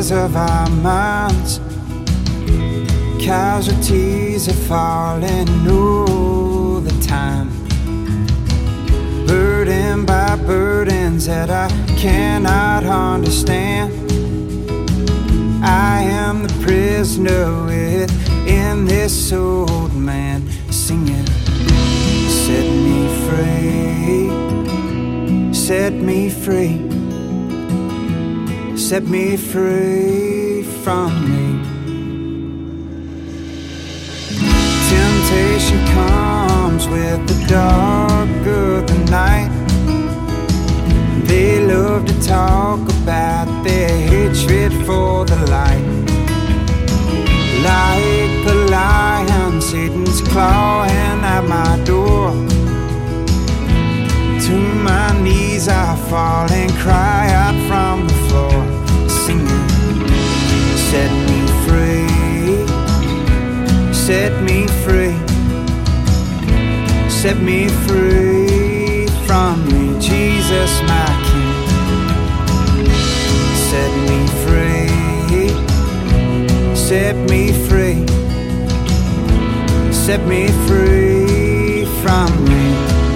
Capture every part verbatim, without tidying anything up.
battles of our minds. Casualties are falling all the time, burdened by burdens that I cannot understand. I am the prisoner within this old man, singing, set me free, set me free, set me free from me. Temptation comes with the dark of the night. They love to talk about their hatred for the light. Like a lion, Satan's clawing at my door. To my knees I fall and cry out from the floor, singing, set me free, set me free, set me free from me, Jesus my King. Set me free, set me free, set me free from me.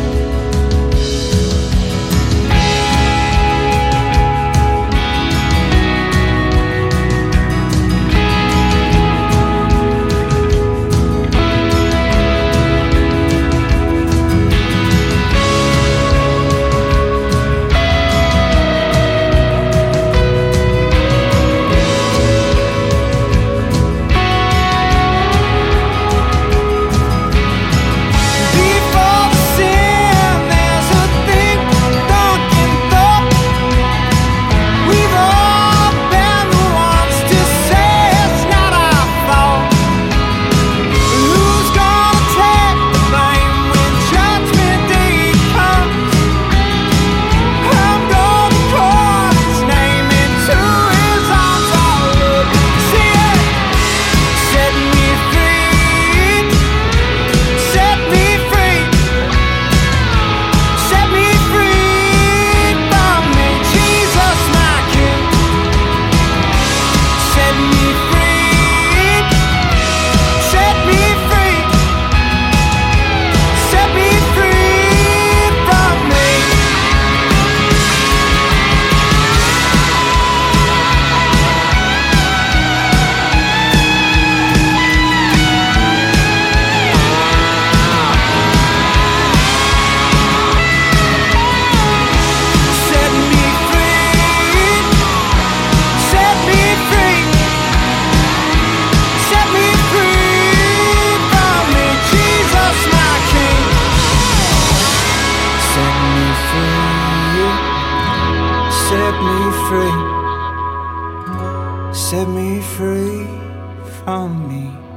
Set me free, set me free from me.